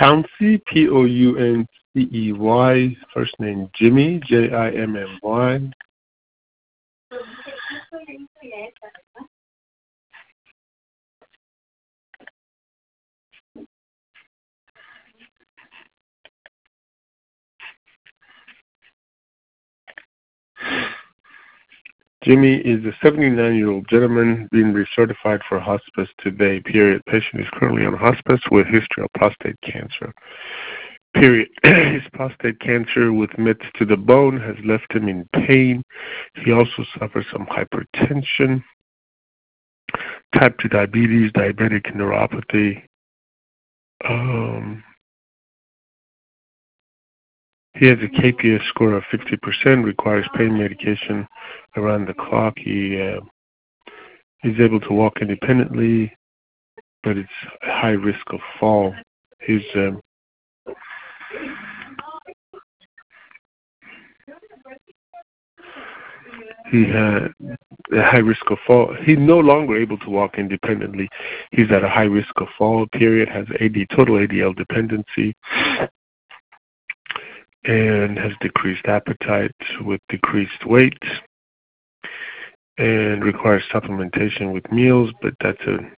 Pouncey, Pouncey, first name Jimmy, Jimmy. Jimmy is a 79-year-old gentleman being recertified for hospice today, period. Patient is currently on hospice with history of prostate cancer, period. His prostate cancer with myths to the bone has left him in pain. He also suffers from hypertension, type 2 diabetes, diabetic neuropathy. He has a KPS score of 50%, requires pain medication around the clock. He is able to walk independently, but it's a high risk of fall. He had a high risk of fall. He's no longer able to walk independently. He's at a high risk of fall, period, has total ADL dependency, and has decreased appetite with decreased weight, and requires supplementation with meals, but that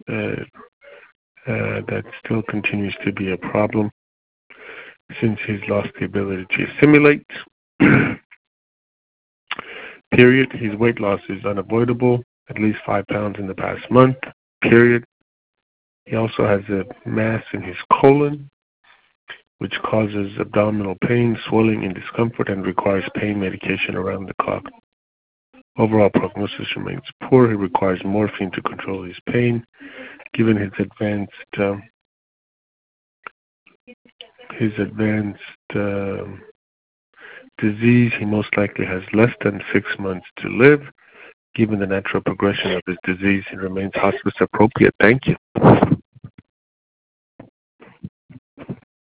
still continues to be a problem since he's lost the ability to assimilate. Period. His weight loss is unavoidable, at least 5 pounds in the past month. Period. He also has a mass in his colon, which causes abdominal pain, swelling, and discomfort, and requires pain medication around the clock. Overall prognosis remains poor. He requires morphine to control his pain. Given his advanced disease, he most likely has less than 6 months to live. Given the natural progression of his disease, he remains hospice appropriate. Thank you.